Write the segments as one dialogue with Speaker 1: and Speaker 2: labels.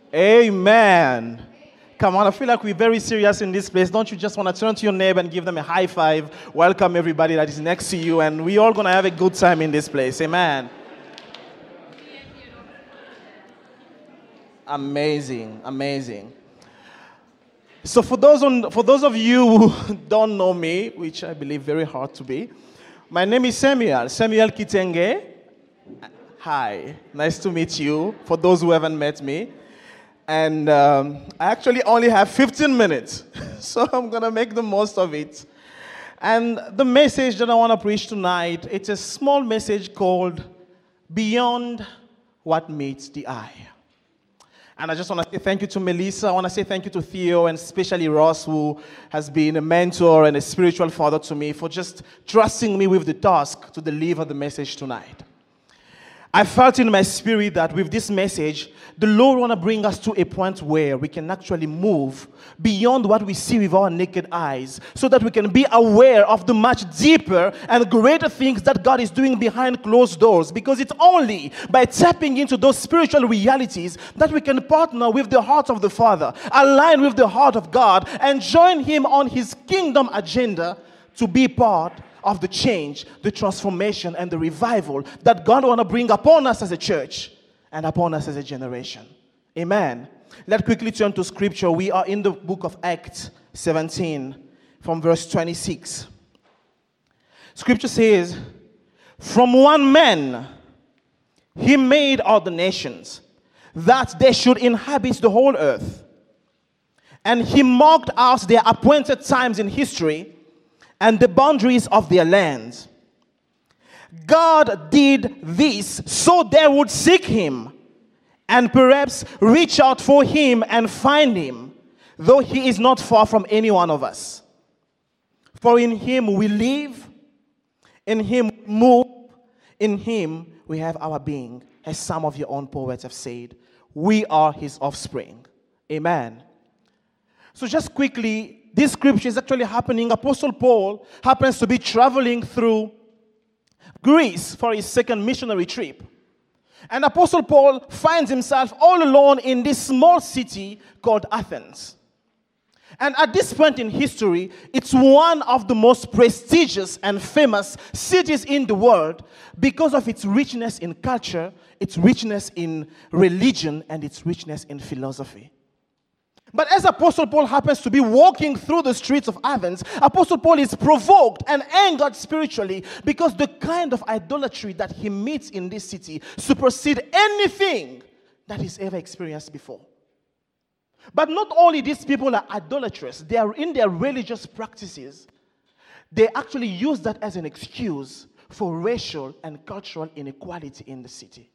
Speaker 1: Amen. Come on, I feel like we're very serious in this place. Don't you just want to turn to your neighbor and give them a high five? Welcome everybody that is next to you, and we're all going to have a good time in this place. Amen. Amazing, amazing. So for those of you who don't know me, which I believe very hard to be, my name is Samuel Kitenge. Hi, nice to meet you, for those who haven't met me. And I actually only have 15 minutes, so I'm going to make the most of it. And the message that I want to preach tonight, it's a small message called Beyond What Meets the Eye. And I just want to say thank you to Melissa. I want to say thank you to Theo, and especially Ross, who has been a mentor and a spiritual father to me, for just trusting me with the task to deliver the message tonight. I felt in my spirit that with this message, the Lord want to bring us to a point where we can actually move beyond what we see with our naked eyes, so that we can be aware of the much deeper and greater things that God is doing behind closed doors. Because it's only by tapping into those spiritual realities that we can partner with the heart of the Father, align with the heart of God, and join Him on His kingdom agenda to be part of the change, the transformation, and the revival that God wants to bring upon us as a church and upon us as a generation. Amen. Let's quickly turn to scripture. We are in the book of Acts 17 from verse 26. Scripture says, "From one man He made all the nations, that they should inhabit the whole earth. And He marked out their appointed times in history and the boundaries of their lands. God did this so they would seek Him and perhaps reach out for Him and find Him, though He is not far from any one of us. For in Him we live, in Him we move, in Him we have our being." As some of your own poets have said, we are His offspring. Amen. So just quickly, this scripture is actually happening. Apostle Paul happens to be traveling through Greece for his second missionary trip. And Apostle Paul finds himself all alone in this small city called Athens. And at this point in history, it's one of the most prestigious and famous cities in the world because of its richness in culture, its richness in religion, and its richness in philosophy. But as Apostle Paul happens to be walking through the streets of Athens, Apostle Paul is provoked and angered spiritually because the kind of idolatry that he meets in this city supersedes anything that he's ever experienced before. But not only these people are idolatrous, they are in their religious practices. They actually use that as an excuse for racial and cultural inequality in the city.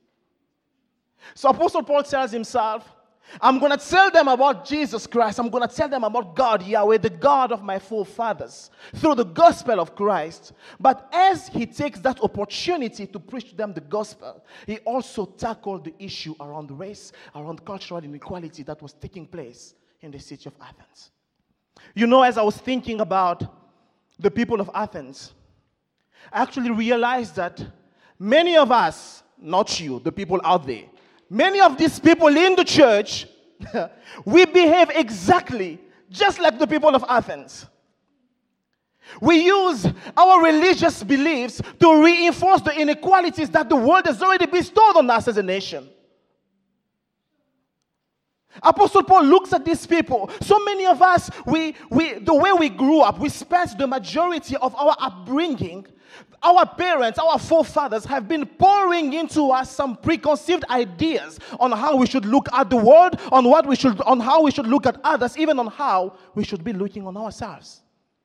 Speaker 1: So Apostle Paul tells himself, I'm going to tell them about Jesus Christ. I'm going to tell them about God, Yahweh, the God of my forefathers, through the gospel of Christ. But as he takes that opportunity to preach to them the gospel, he also tackled the issue around race, around cultural inequality that was taking place in the city of Athens. You know, as I was thinking about the people of Athens, I actually realized that many of us, not you, the people out there, many of these people in the church, we behave exactly just like the people of Athens. We use our religious beliefs to reinforce the inequalities that the world has already bestowed on us as a nation. Apostle Paul looks at these people. So many of us, the way we grew up, we spent the majority of our upbringing. Our parents, our forefathers have been pouring into us some preconceived ideas on how we should look at the world, on how we should look at others, even on how we should be looking on ourselves.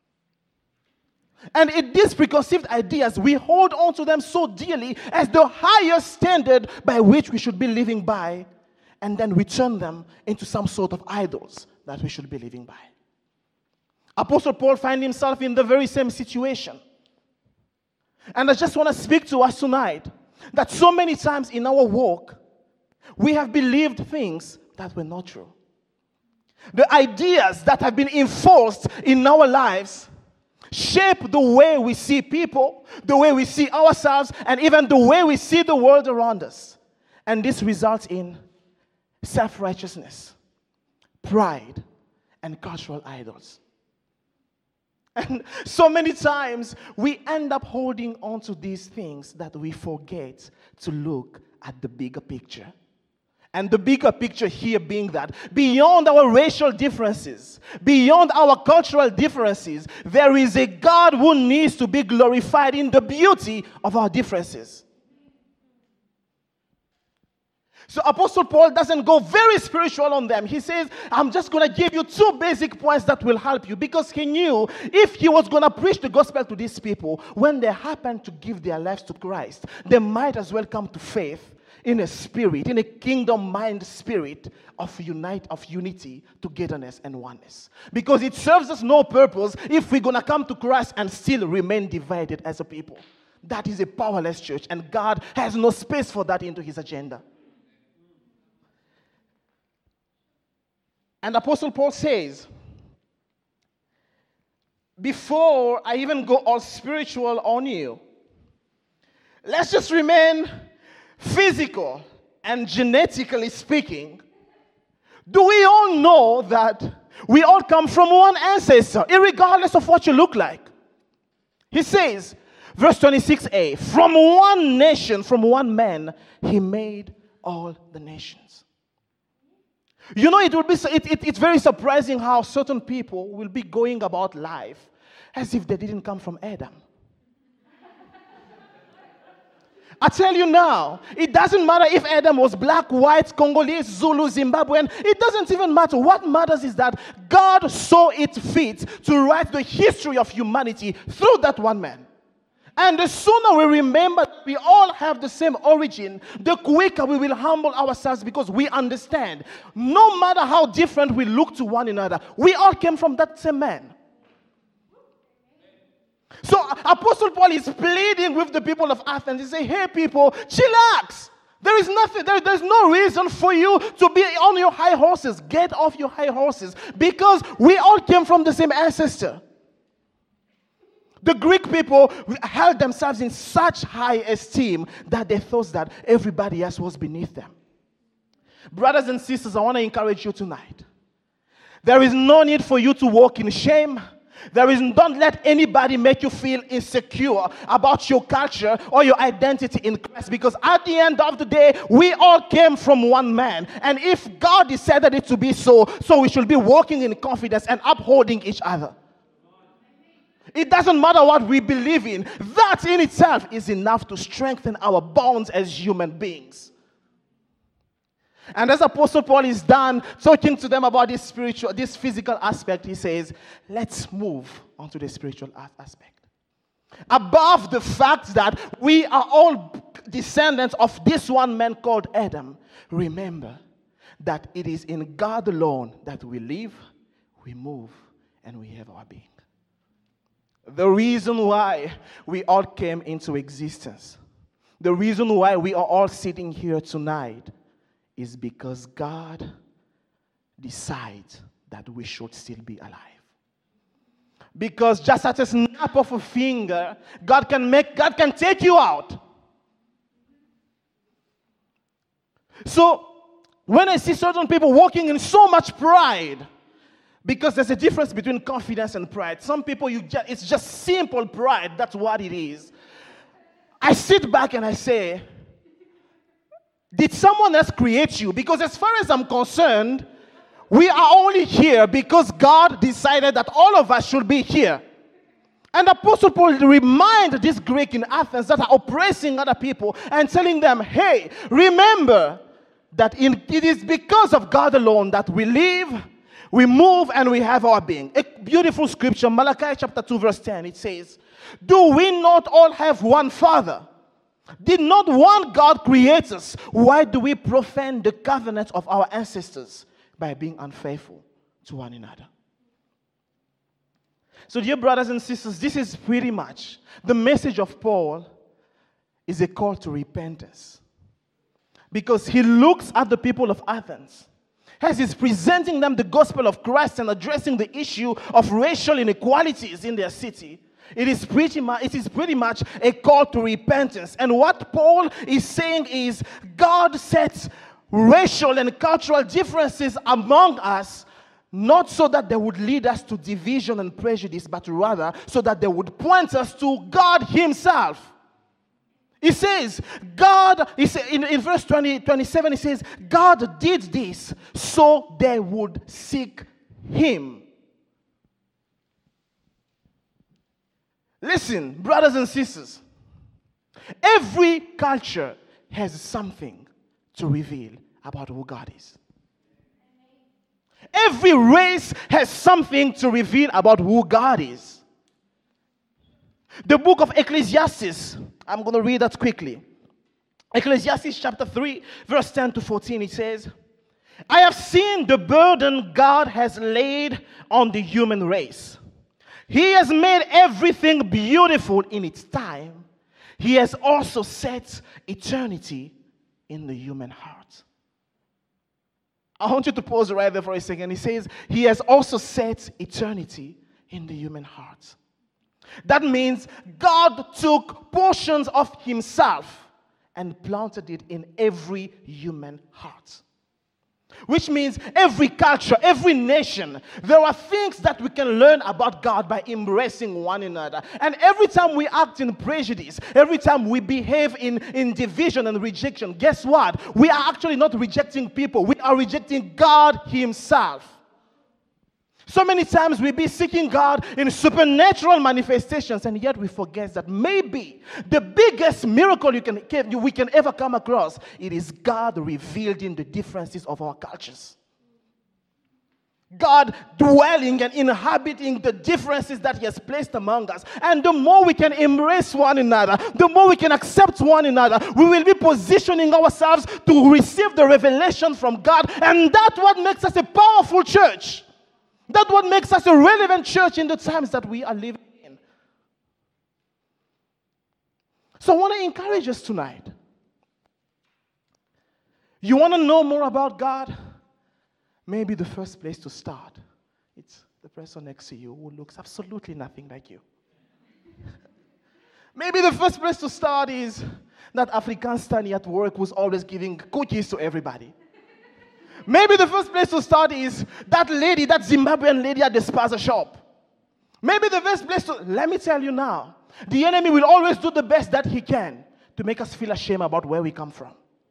Speaker 1: And in these preconceived ideas, we hold on to them so dearly as the highest standard by which we should be living by, and then we turn them into some sort of idols that we should be living by. Apostle Paul finds himself in the very same situation. And I just want to speak to us tonight that so many times in our walk, we have believed things that were not true. The ideas that have been enforced in our lives shape the way we see people, the way we see ourselves, and even the way we see the world around us. And this results in self-righteousness, pride, and cultural idols. And so many times we end up holding on to these things that we forget to look at the bigger picture. And the bigger picture here being that beyond our racial differences, beyond our cultural differences, there is a God who needs to be glorified in the beauty of our differences. So Apostle Paul doesn't go very spiritual on them. He says, I'm just going to give you 2 basic points that will help you. Because he knew if he was going to preach the gospel to these people, when they happen to give their lives to Christ, they might as well come to faith in a spirit, in a kingdom mind spirit of unity, togetherness, and oneness. Because it serves us no purpose if we're going to come to Christ and still remain divided as a people. That is a powerless church, and God has no space for that into his agenda. And Apostle Paul says, before I even go all spiritual on you, let's just remain physical and genetically speaking. Do we all know that we all come from one ancestor, irregardless of what you look like? He says, verse 26a, from one nation, from one man, he made all the nations. You know, it's very surprising how certain people will be going about life as if they didn't come from Adam. I tell you now, it doesn't matter if Adam was black, white, Congolese, Zulu, Zimbabwean. It doesn't even matter. What matters is that God saw it fit to write the history of humanity through that one man. And the sooner we remember that we all have the same origin, the quicker we will humble ourselves, because we understand no matter how different we look to one another, we all came from that same man. So Apostle Paul is pleading with the people of Athens. He says, hey people, chillax. There is nothing, there's no reason for you to be on your high horses. Get off your high horses, because we all came from the same ancestor. The Greek people held themselves in such high esteem that they thought that everybody else was beneath them. Brothers and sisters, I want to encourage you tonight. There is no need for you to walk in shame. Don't let anybody make you feel insecure about your culture or your identity in Christ, because at the end of the day, we all came from one man. And if God decided it to be so we should be walking in confidence and upholding each other. It doesn't matter what we believe in. That in itself is enough to strengthen our bonds as human beings. And as Apostle Paul is done talking to them about this physical aspect, he says, let's move on to the spiritual aspect. Above the fact that we are all descendants of this one man called Adam, remember that it is in God alone that we live, we move, and we have our being. The reason why we all came into existence, the reason why we are all sitting here tonight, is because God decides that we should still be alive. Because just at a snap of a finger, God can take you out. So when I see certain people walking in so much pride, because there's a difference between confidence and pride. Some people, it's just simple pride. That's what it is. I sit back and I say, did someone else create you? Because as far as I'm concerned, we are only here because God decided that all of us should be here. And Apostle Paul reminds this Greek in Athens that are oppressing other people and telling them, hey, remember that it is because of God alone that we live, we move, and we have our being. A beautiful scripture, Malachi chapter 2, verse 10, it says, do we not all have one Father? Did not one God create us? Why do we profane the covenant of our ancestors by being unfaithful to one another? So dear brothers and sisters, this is pretty much the message of Paul is a call to repentance. Because he looks at the people of Athens as he's presenting them the gospel of Christ and addressing the issue of racial inequalities in their city. It is pretty much a call to repentance. And what Paul is saying is God sets racial and cultural differences among us, not so that they would lead us to division and prejudice, but rather so that they would point us to God himself. He says, in verse 27, he says, God did this so they would seek him. Listen, brothers and sisters, every culture has something to reveal about who God is. Every race has something to reveal about who God is. The book of Ecclesiastes, I'm going to read that quickly. Ecclesiastes chapter 3, verse 10 to 14, it says, I have seen the burden God has laid on the human race. He has made everything beautiful in its time. He has also set eternity in the human heart. I want you to pause right there for a second. He says, he has also set eternity in the human heart. That means God took portions of himself and planted it in every human heart. Which means every culture, every nation, there are things that we can learn about God by embracing one another. And every time we act in prejudice, every time we behave in division and rejection, guess what? We are actually not rejecting people. We are rejecting God himself. So many times we be seeking God in supernatural manifestations, and yet we forget that maybe the biggest miracle we can ever come across, it is God revealed in the differences of our cultures. God dwelling and inhabiting the differences that he has placed among us. And the more we can embrace one another, the more we can accept one another, we will be positioning ourselves to receive the revelation from God. And that's what makes us a powerful church. That's what makes us a relevant church in the times that we are living in. So I want to encourage us tonight. You want to know more about God? Maybe the first place to start, it's the person next to you who looks absolutely nothing like you. Maybe the first place to start is that African at work who's always giving cookies to everybody. Maybe the first place to start is that lady, that Zimbabwean lady at the spaza shop. Maybe the first place to, let me tell you now, the enemy will always do the best that he can to make us feel ashamed about where we come from.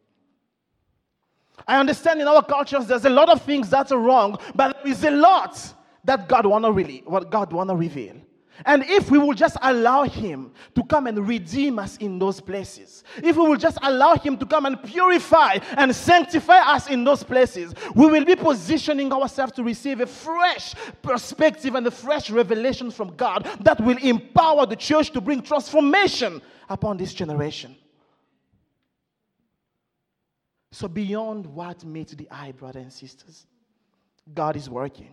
Speaker 1: I understand in our cultures there's a lot of things that are wrong, but there is a lot that God want to reveal. And if we will just allow him to come and redeem us in those places, if we will just allow him to come and purify and sanctify us in those places, we will be positioning ourselves to receive a fresh perspective and a fresh revelation from God that will empower the church to bring transformation upon this generation. So beyond what meets the eye, brothers and sisters, God is working.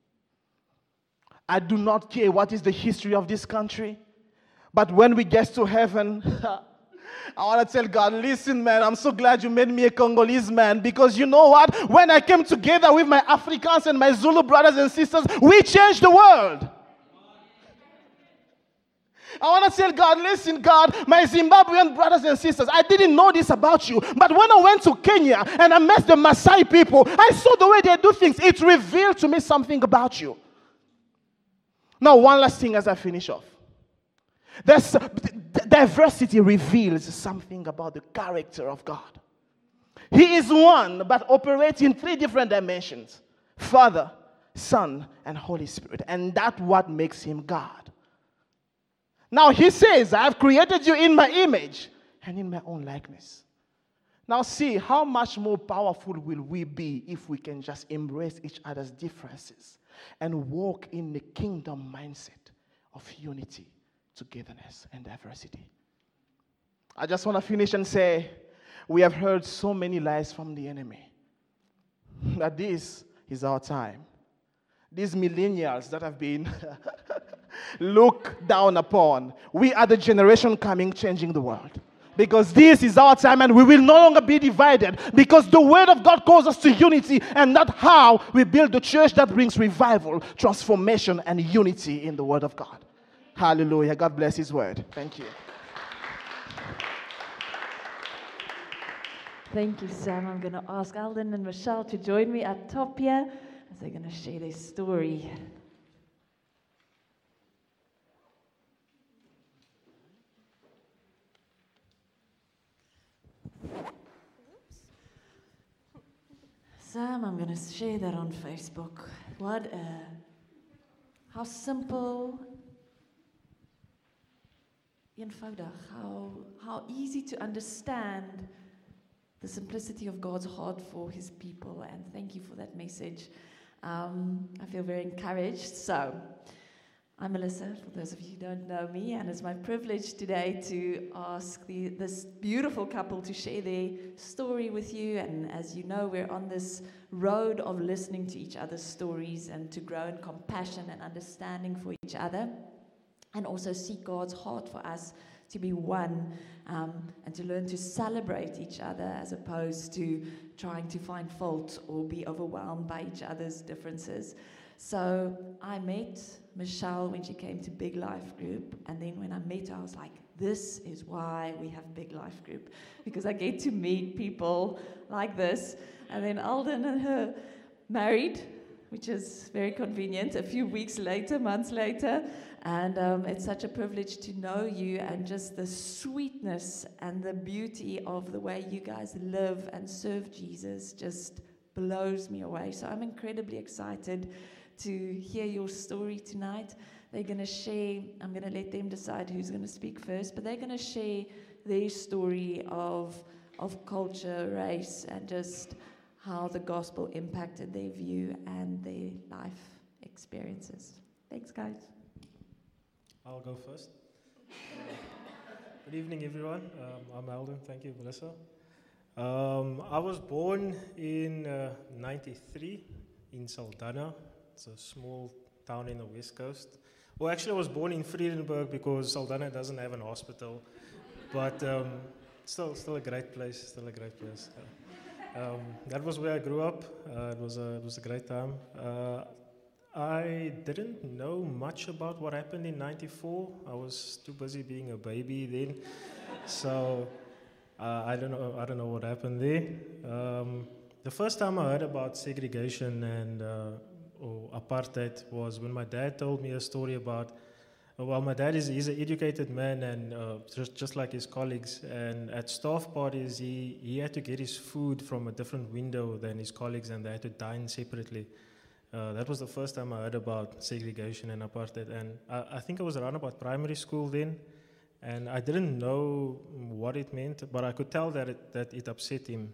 Speaker 1: I do not care what is the history of this country, but when we get to heaven, I want to tell God, listen, man, I'm so glad you made me a Congolese man, because you know what? When I came together with my Africans and my Zulu brothers and sisters, we changed the world. I want to tell God, listen, God, my Zimbabwean brothers and sisters, I didn't know this about you, but when I went to Kenya and I met the Maasai people, I saw the way they do things. It revealed to me something about you. Now, one last thing as I finish off. Diversity reveals something about the character of God. He is one, but operates in three different dimensions: Father, Son, and Holy Spirit. And that's what makes him God. Now, he says, I have created you in my image and in my own likeness. Now, see, how much more powerful will we be if we can just embrace each other's differences and walk in the kingdom mindset of unity, togetherness, and diversity. I just want to finish and say, we have heard so many lies from the enemy that this is our time. These millennials that have been looked down upon, we are the generation coming, changing the world. Because this is our time and we will no longer be divided, because the word of God calls us to unity, and that's how we build the church that brings revival, transformation, and unity in the word of God. Hallelujah. God bless his word. Thank you.
Speaker 2: Thank you, Sam. I'm going to ask Alden and Michelle to join me up top here as they're going to share their story. Sam, I'm going to share that on Facebook. How simple, eenvoudig, how easy to understand the simplicity of God's heart for his people. And thank you for that message. I feel very encouraged. So, I'm Melissa, for those of you who don't know me, and it's my privilege today to ask this beautiful couple to share their story with you. And as you know, we're on this road of listening to each other's stories and to grow in compassion and understanding for each other, and also seek God's heart for us to be one, and to learn to celebrate each other as opposed to trying to find fault or be overwhelmed by each other's differences. So I met Michelle when she came to Big Life Group, and then when I met her, I was like, this is why we have Big Life Group, because I get to meet people like this. And then Alden and her married, which is very convenient, a few weeks later, months later. And it's such a privilege to know you, and just the sweetness and the beauty of the way you guys live and serve Jesus just blows me away. So I'm incredibly excited to hear your story tonight. They're going to share, I'm going to let them decide who's going to speak first, but they're going to share their story of culture, race, and just how the gospel impacted their view and their life experiences. Thanks, guys.
Speaker 3: I'll go first. Good evening, everyone. I'm Alden. Thank you, Melissa. I was born in 93 in Saldanha. It's a small town in the West Coast. Well, actually, I was born in Vredenburg because Saldanha doesn't have an hospital. But still a great place. Still a great place. That was where I grew up. It was a great time. I didn't know much about what happened in '94. I was too busy being a baby then, so I don't know what happened there. The first time I heard about segregation and or apartheid was when my dad told me a story about. Well, my dad he's an educated man, and just like his colleagues. And at staff parties, he had to get his food from a different window than his colleagues, and they had to dine separately. That was the first time I heard about segregation and apartheid, and I think I was around about primary school then, and I didn't know what it meant, but I could tell that it upset him.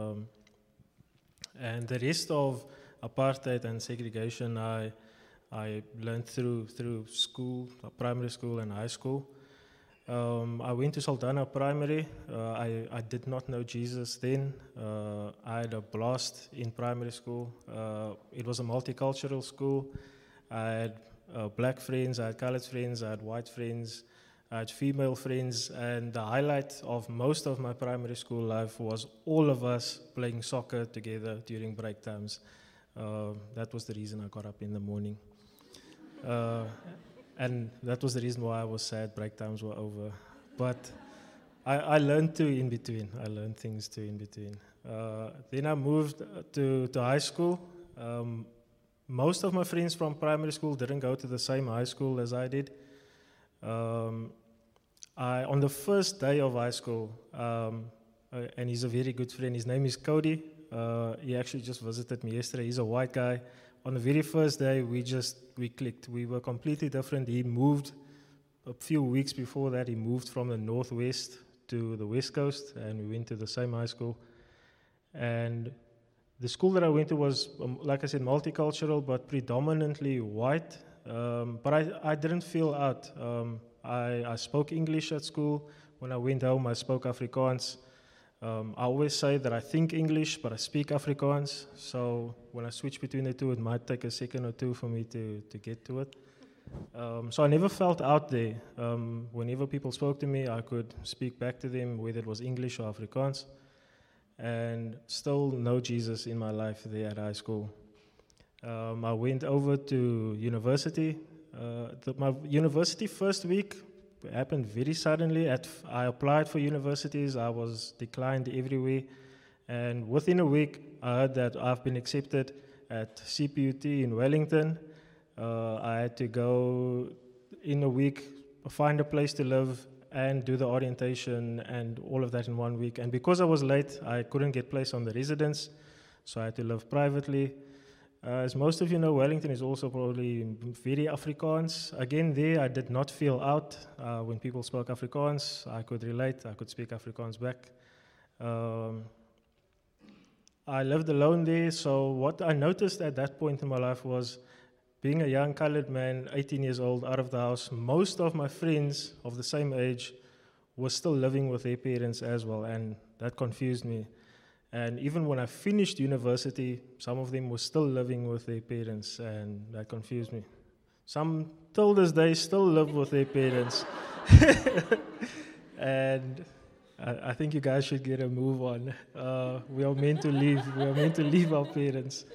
Speaker 3: And the rest of apartheid and segregation, I learned through school, primary school and high school. I went to Saldanha Primary. I did not know Jesus then. I had a blast in primary school. It was a multicultural school. I had black friends, I had colored friends, I had white friends, I had female friends, and the highlight of most of my primary school life was all of us playing soccer together during break times. That was the reason I got up in the morning. And that was the reason why I was sad break times were over. But I learned too in between. I learned things too in between. Then I moved to high school. Most of my friends from primary school didn't go to the same high school as I did. On the first day of high school, and he's a very good friend, his name is Cody. He actually just visited me yesterday. He's a white guy. On the very first day, we clicked. We were completely different. He moved a few weeks before that. He moved from the northwest to the west coast, and we went to the same high school. And the school that I went to was, like I said, multicultural, but predominantly white. But I didn't feel out. I spoke English at school. When I went home, I spoke Afrikaans. I always say that I think English, but I speak Afrikaans. So when I switch between the two, it might take a second or two for me to get to it. So I never felt out there. Whenever people spoke to me, I could speak back to them, whether it was English or Afrikaans. And still no Jesus in my life there at high school. I went over to university. My university first week happened very suddenly. I applied for universities. I was declined everywhere. And within a week, I heard that I've been accepted at CPUT in Wellington. I had to go in a week, find a place to live, and do the orientation and all of that in 1 week. And because I was late, I couldn't get place on the residence, so I had to live privately. As most of you know, Wellington is also probably very Afrikaans. Again, there I did not feel out. When people spoke Afrikaans, I could relate, I could speak Afrikaans back. I lived alone there, so what I noticed at that point in my life was, being a young colored man, 18 years old, out of the house, most of my friends of the same age were still living with their parents as well, and that confused me. And even when I finished university, some of them were still living with their parents, and that confused me. Some, till this day, still live with their parents. And I think you guys should get a move on. We are meant to leave. We are meant to leave our parents.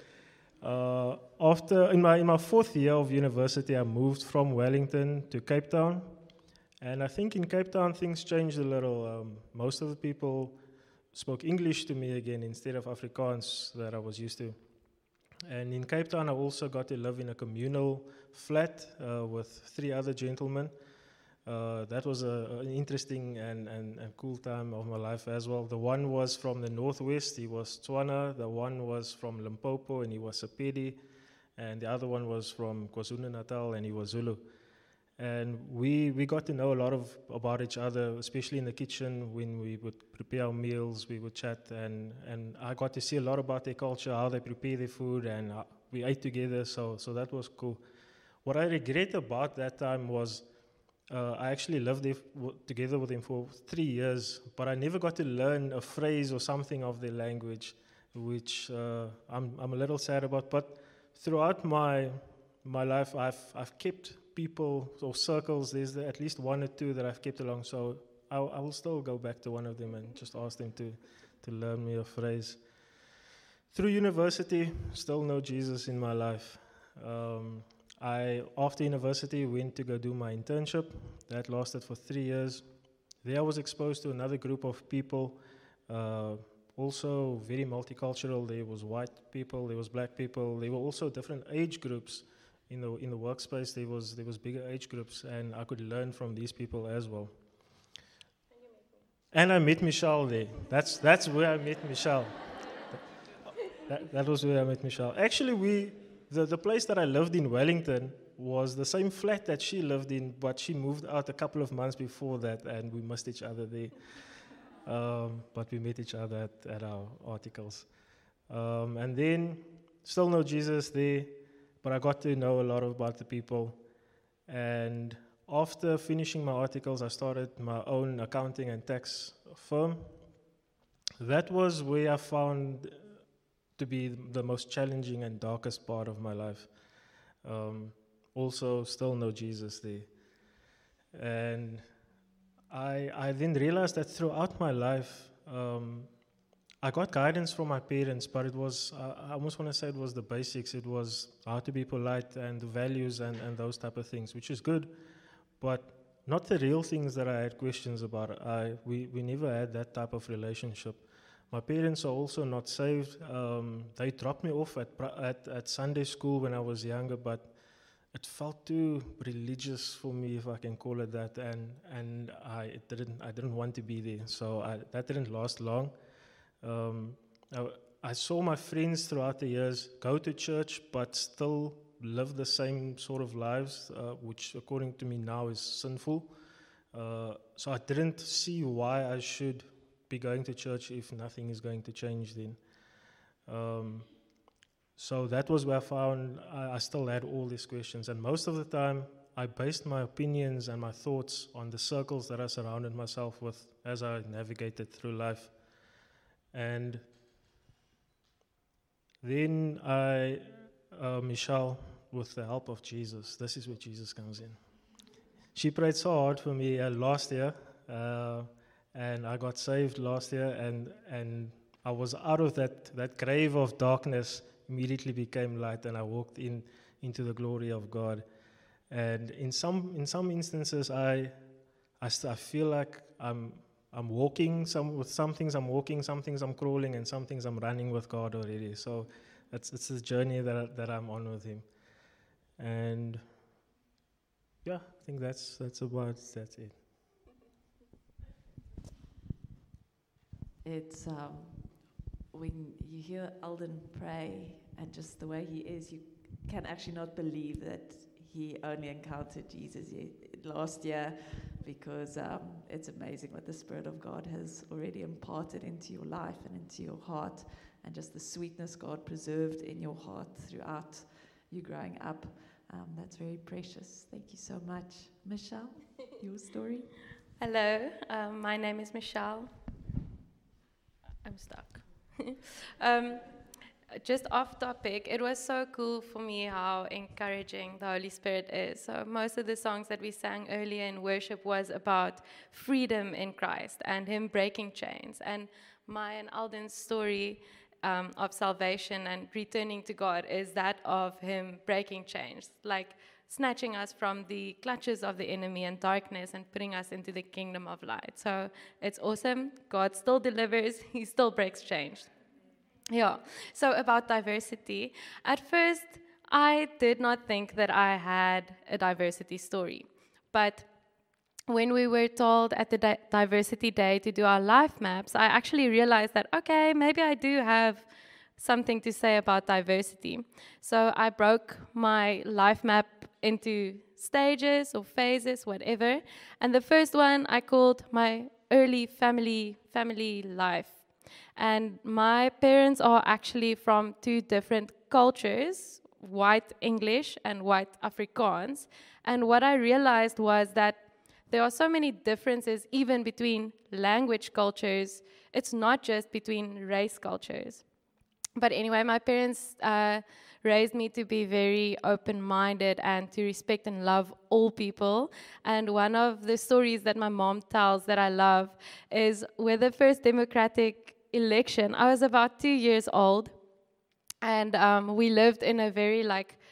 Speaker 3: In my fourth year of university, I moved from Wellington to Cape Town. And I think in Cape Town, things changed a little. Most of the people spoke English to me again instead of Afrikaans that I was used to. And in Cape Town, I also got to live in a communal flat with 3 other gentlemen. That was an interesting and cool time of my life as well. The one was from the northwest, he was Tswana. The one was from Limpopo, and he was Sepedi. And the other one was from KwaZulu-Natal, and he was Zulu. And we got to know a lot about each other, especially in the kitchen. When we would prepare our meals, we would chat, and I got to see a lot about their culture, how they prepare their food, and we ate together, so that was cool. What I regret about that time was I actually lived there together with them for 3 years, but I never got to learn a phrase or something of their language, which I'm a little sad about. But throughout my life, I've kept people or circles. There's at least 1 or 2 that I've kept along, so I will still go back to one of them and just ask them to learn me a phrase. Through university, still no Jesus in my life. After university, went to go do my internship. That lasted for 3 years. There I was exposed to another group of people, also very multicultural. There was white people, there was black people. There were also different age groups in the workspace. There was bigger age groups, and I could learn from these people as well. And I met Michelle there. That's where I met Michelle. That was where I met Michelle. Actually, the place that I lived in, Wellington, was the same flat that she lived in, but she moved out a couple of months before that, and we missed each other there. But we met each other at our articles. And then, still no Jesus there, but I got to know a lot about the people. And after finishing my articles, I started my own accounting and tax firm. That was where I found to be the most challenging and darkest part of my life. Also, still no Jesus there. And I then realized that throughout my life, I got guidance from my parents, but it was, I almost want to say it was the basics. It was how to be polite and the values and those type of things, which is good, but not the real things that I had questions about. We never had that type of relationship. My parents are also not saved. They dropped me off at Sunday school when I was younger, but it felt too religious for me, if I can call it that, and I didn't want to be there. So that didn't last long. I saw my friends throughout the years go to church, but still live the same sort of lives, which according to me now is sinful. So I didn't see why I should be going to church if nothing is going to change then. So that was where I found I still had all these questions, and most of the time I based my opinions and my thoughts on the circles that I surrounded myself with as I navigated through life. And then Michelle, with the help of Jesus, this is where Jesus comes in. She prayed so hard for me last year, and I got saved last year, and I was out of that grave of darkness, immediately became light, and I walked into the glory of God. And in some instances, I feel like I'm I'm walking, with some things I'm walking, some things I'm crawling, and some things I'm running with God already. So it's a journey that I'm on with Him. And yeah, I think that's it.
Speaker 2: It's when you hear Alden pray and just the way he is, you can actually not believe that he only encountered Jesus last year, because it's amazing what the Spirit of God has already imparted into your life and into your heart, and just the sweetness God preserved in your heart throughout you growing up. That's very precious. Thank you so much. Michelle, your story?
Speaker 4: Hello, my name is Michelle. I'm stuck. Just off topic, it was so cool for me how encouraging the Holy Spirit is. So most of the songs that we sang earlier in worship was about freedom in Christ and Him breaking chains. And my and Alden's story of salvation and returning to God is that of Him breaking chains, like snatching us from the clutches of the enemy and darkness and putting us into the kingdom of light. So it's awesome. God still delivers. He still breaks chains. Yeah. So about diversity, at first I did not think that I had a diversity story, but when we were told at the Diversity Day to do our life maps, I actually realized that, okay, maybe I do have something to say about diversity. So I broke my life map into stages or phases, whatever. And the first one I called my early family life. And my parents are actually from two different cultures, white English and white Afrikaans. And what I realized was that there are so many differences even between language cultures. It's not just between race cultures. But anyway, my parents raised me to be very open-minded and to respect and love all people. And one of the stories that my mom tells that I love is with the first Democratic election. I was about 2 years old, and we lived in a very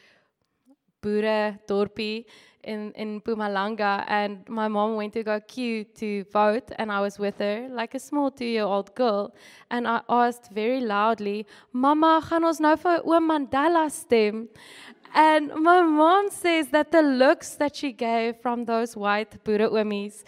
Speaker 4: boere dorpie in Mpumalanga, and my mom went to go queue to vote, and I was with her, like a small 2-year-old girl, and I asked very loudly, "Mama, gaan ons nou vir Oom Mandela stem?" And my mom says that the looks that she gave from those white boere oomies,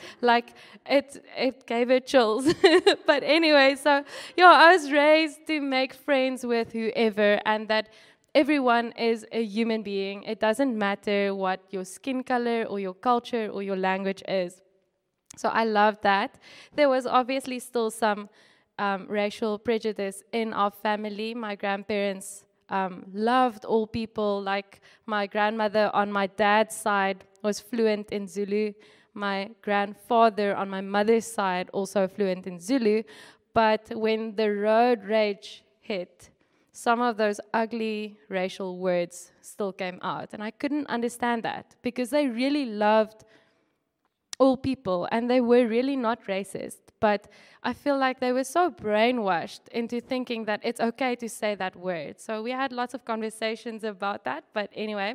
Speaker 4: it gave her chills. But anyway, so yeah, I was raised to make friends with whoever, and that everyone is a human being. It doesn't matter what your skin color or your culture or your language is. So I love that. There was obviously still some racial prejudice in our family. My grandparents loved all people. Like my grandmother on my dad's side was fluent in Zulu. My grandfather on my mother's side also fluent in Zulu. But when the road rage hit, some of those ugly racial words still came out. And I couldn't understand that, because they really loved all people and they were really not racist. But I feel like they were so brainwashed into thinking that it's okay to say that word. So we had lots of conversations about that. But anyway,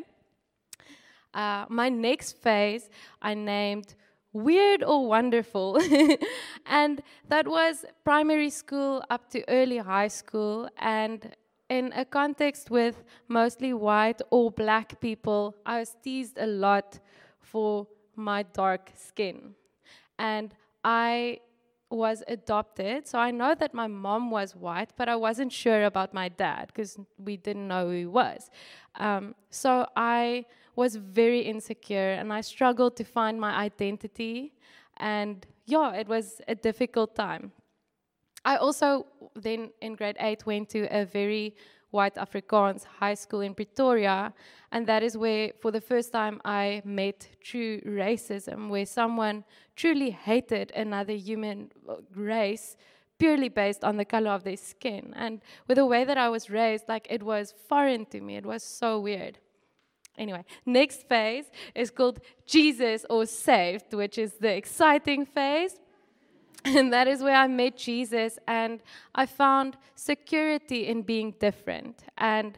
Speaker 4: my next phase I named Weird or Wonderful. And that was primary school up to early high school. And in a context with mostly white or black people, I was teased a lot for my dark skin. And I was adopted, so I know that my mom was white, but I wasn't sure about my dad because we didn't know who he was. So I was very insecure and I struggled to find my identity. And yeah, it was a difficult time. I also then in grade 8 went to a very white Afrikaans high school in Pretoria, and that is where for the first time I met true racism, where someone truly hated another human race purely based on the color of their skin. And with the way that I was raised, it was foreign to me. It was so weird. Anyway, next phase is called Jesus or Saved, which is the exciting phase. And that is where I met Jesus, and I found security in being different, and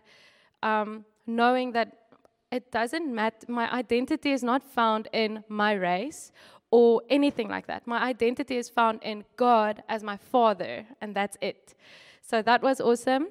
Speaker 4: knowing that it doesn't matter, my identity is not found in my race or anything like that. My identity is found in God as my Father, and that's it. So that was awesome.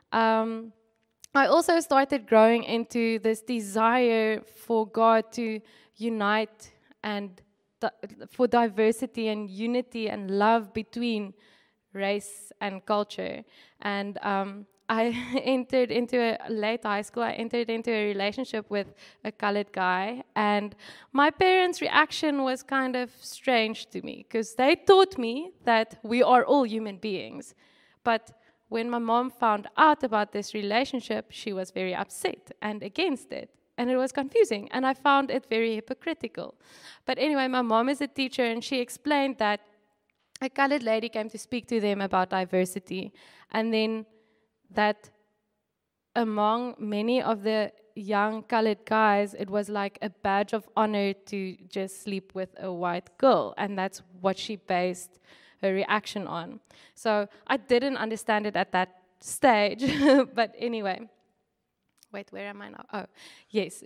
Speaker 4: I also started growing into this desire for God to unite and for diversity and unity and love between race and culture. And I entered into late high school, I entered into a relationship with a colored guy, and my parents' reaction was kind of strange to me, because they taught me that we are all human beings. But when my mom found out about this relationship, she was very upset and against it. And it was confusing, and I found it very hypocritical. But anyway, my mom is a teacher, and she explained that a colored lady came to speak to them about diversity, and then that among many of the young colored guys, it was like a badge of honor to just sleep with a white girl, and that's what she based her reaction on. So I didn't understand it at that stage, but anyway. Wait, where am I now? Oh, yes.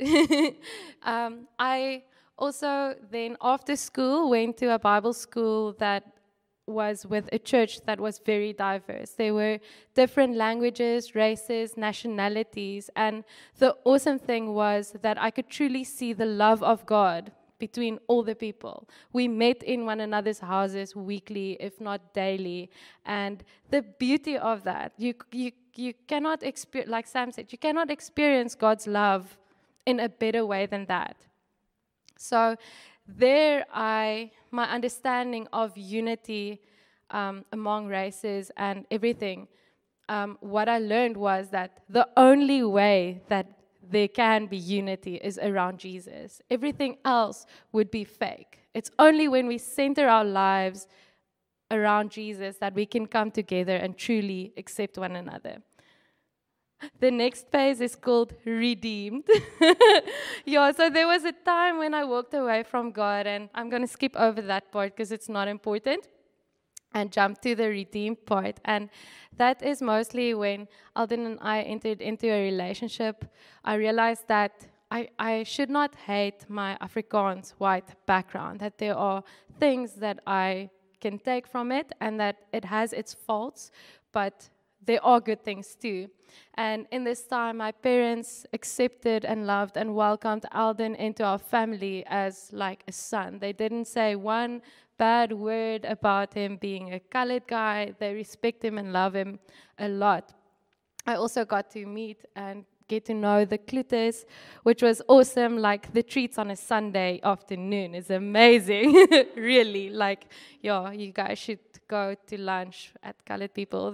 Speaker 4: I also then after school went to a Bible school that was with a church that was very diverse. There were different languages, races, nationalities, and the awesome thing was that I could truly see the love of God between all the people. We met in one another's houses weekly, if not daily, and the beauty of that, you cannot experience, like Sam said, you cannot experience God's love in a better way than that. So there my understanding of unity among races and everything, what I learned was that the only way that there can be unity is around Jesus. Everything else would be fake. It's only when we center our lives around Jesus that we can come together and truly accept one another. The next phase is called redeemed. Yeah, so there was a time when I walked away from God, and I'm going to skip over that part because it's not important, and jump to the redeemed part. And that is mostly when Alden and I entered into a relationship. I realized that I should not hate my Afrikaans white background, that there are things that I can take from it and that it has its faults, but there are good things too. And in this time, my parents accepted and loved and welcomed Alden into our family as like a son. They didn't say one bad word about him being a colored guy. They respect him and love him a lot. I also got to meet and get to know the Klutes, which was awesome. Like the treats on a Sunday afternoon is amazing. Really, like, yeah, you guys should go to lunch at Colored People.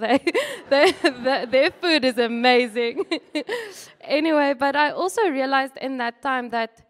Speaker 4: Their food is amazing. Anyway, but I also realized in that time that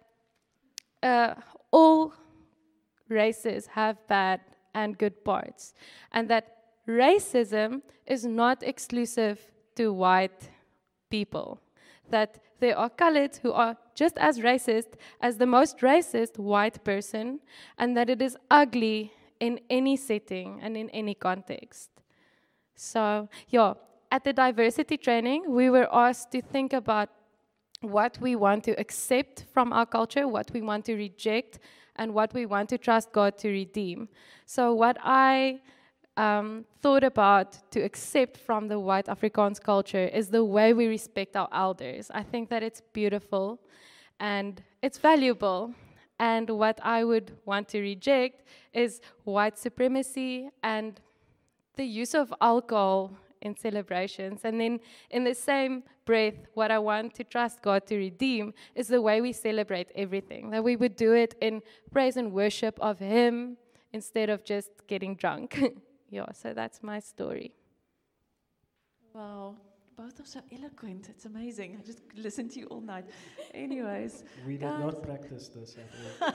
Speaker 4: all races have bad and good parts, and that racism is not exclusive to white people, that there are coloreds who are just as racist as the most racist white person, and that it is ugly in any setting and in any context. So, yeah, at the diversity training, we were asked to think about what we want to accept from our culture, what we want to reject, and what we want to trust God to redeem. So what I thought about to accept from the white Afrikaans culture is the way we respect our elders. I think that it's beautiful and it's valuable. And what I would want to reject is white supremacy and the use of alcohol in celebrations. And then in the same breath, what I want to trust God to redeem is the way we celebrate everything, that we would do it in praise and worship of Him instead of just getting drunk. Yeah, so that's my story.
Speaker 2: Wow, both are so eloquent. It's amazing. I just listened to you all night. Anyways.
Speaker 3: We did not practice this at all.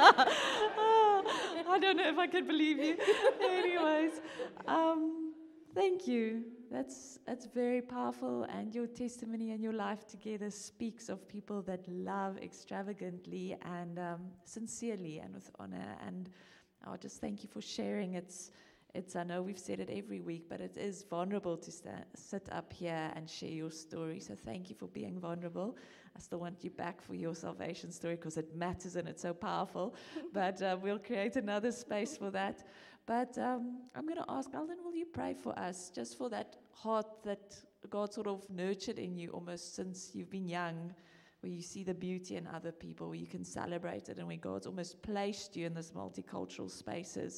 Speaker 2: I don't know if I can believe you. Anyways, thank you. That's very powerful, and your testimony and your life together speaks of people that love extravagantly and sincerely and with honor. And I just thank you for sharing. It's I know we've said it every week, but it is vulnerable to sit up here and share your story. So thank you for being vulnerable. I still want you back for your salvation story because it matters and it's so powerful. But we'll create another space for that. But I'm going to ask, Alden, will you pray for us, just for that heart that God sort of nurtured in you almost since you've been young, where you see the beauty in other people, where you can celebrate it, and where God's almost placed you in this multicultural spaces.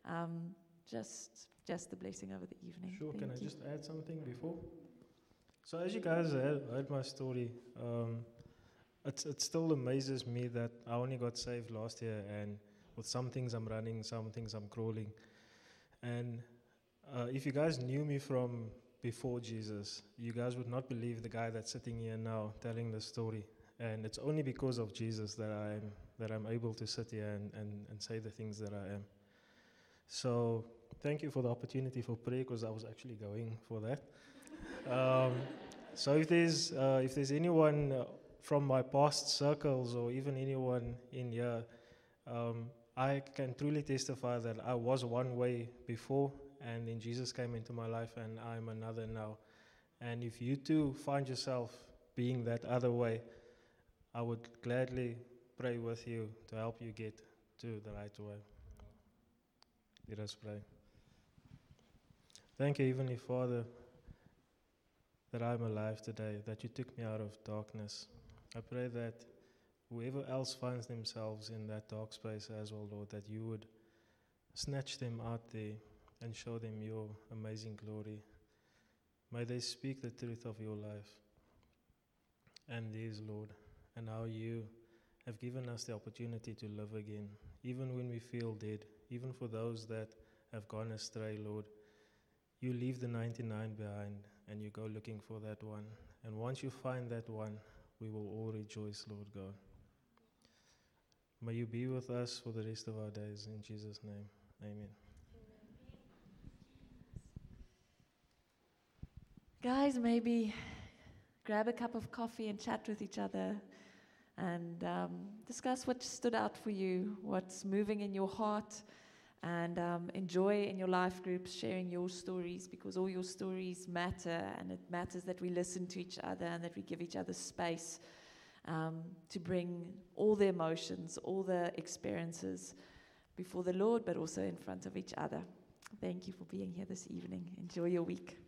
Speaker 2: Just the blessing over the evening.
Speaker 3: Sure,
Speaker 2: Thank
Speaker 3: can I
Speaker 2: you.
Speaker 3: just add something before? So as you guys heard my story, it still amazes me that I only got saved last year, and with some things I'm running, some things I'm crawling. And if you guys knew me from before Jesus, you guys would not believe the guy that's sitting here now telling the story. And it's only because of Jesus that I'm able to sit here and say the things that I am. So thank you for the opportunity for prayer, because I was actually going for that. So if there's anyone from my past circles or even anyone in here, I can truly testify that I was one way before, and then Jesus came into my life, and I'm another now. And if you too find yourself being that other way, I would gladly pray with you to help you get to the right way. Let us pray. Thank you, Heavenly Father, that I'm alive today, that you took me out of darkness. I pray that whoever else finds themselves in that dark space as well, Lord, that you would snatch them out there and show them your amazing glory. May they speak the truth of your life and theirs, Lord, and how you have given us the opportunity to live again, even when we feel dead, even for those that have gone astray, Lord. You leave the 99 behind and you go looking for that one. And once you find that one, we will all rejoice, Lord God. May you be with us for the rest of our days. In Jesus' name, amen.
Speaker 2: Guys, maybe grab a cup of coffee and chat with each other and discuss what stood out for you, what's moving in your heart, and enjoy in your life groups sharing your stories, because all your stories matter, and it matters that we listen to each other and that we give each other space to bring all the emotions, all the experiences before the Lord, but also in front of each other. Thank you for being here this evening. Enjoy your week.